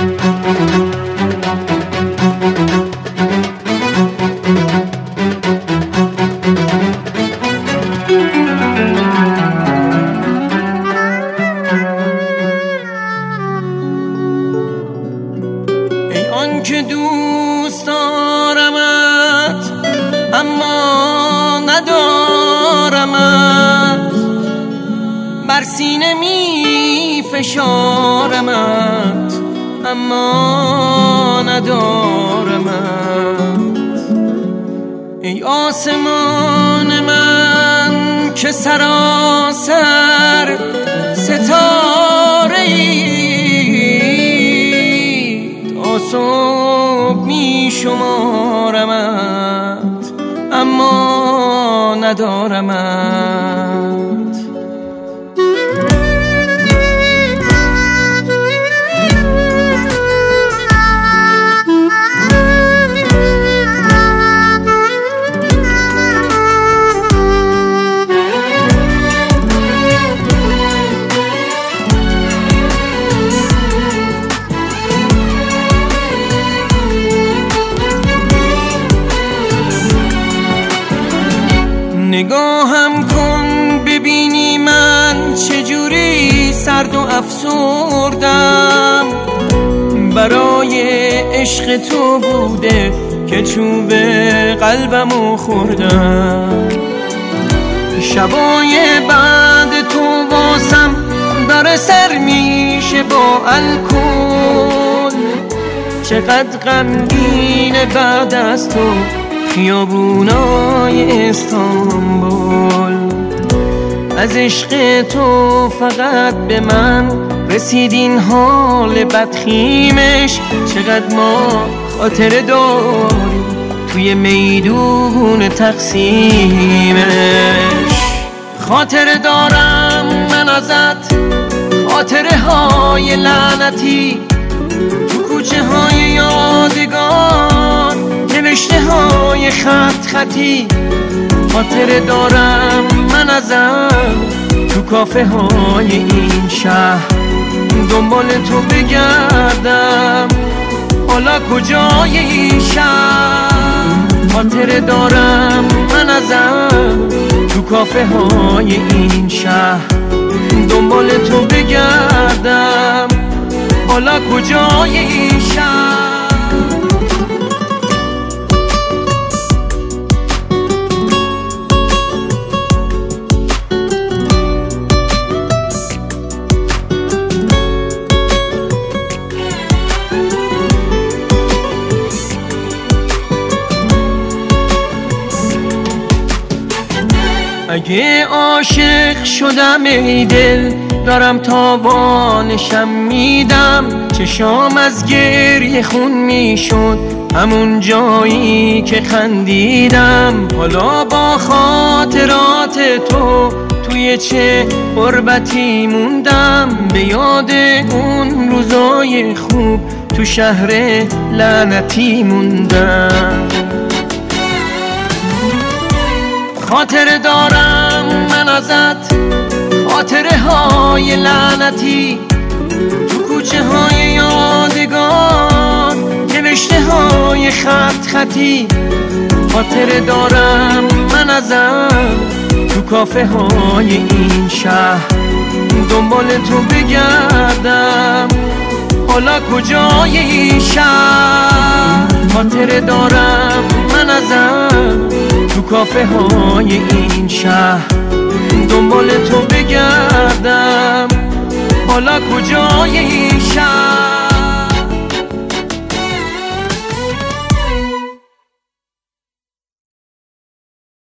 که دوست دارمت اما ندارمت، بر سینه می فشارمت اما ندارمت. ای آسمان من که سراسر ستاره ای، صبح می شمارمت اما ندارمت. نگاهم کن ببینی من چجوری سرد و افسردم، برای عشق تو بوده که چوب قلبمو خوردم. شبای بعد تو واسم داره سر میشه با الکل، چقدر غمگینه بعد از تو خیابونای استانبول. از عشق تو فقط به من رسید این حال بدخیمش، چقدر ما خاطره داریم توی میدون تقسیمش. خاطره دارم من ازت، خاطره های لعنتی تو کوچه های یادگار، نوشته های خط خطی. خاطره دارم من ازت تو کافه های این شهر، دنبال تو بگردم حالا کجای این شهر. خاطره دارم من ازت تو کافه های این شهر، دنبال تو بگردم حالا کجای این شهر. اگه عاشق شدم ای دل، دارم تاوانشم میدم. چشام از گریه خون میشد همون جایی که خندیدم. حالا با خاطرات تو توی چه غربتی موندم، به یاد اون روزای خوب تو شهر لعنتی موندم. خاطره دارم من ازت، خاطره های لعنتی تو کوچه های یادگار، نوشته های خط خطی. خاطره دارم من ازت تو کافه های این شهر، دنبال تو بگردم حالا کجای این شهر. خاطره دارم من ازت تو کافه های این شهر، دنبال تو بگردم حالا کجای این شهر.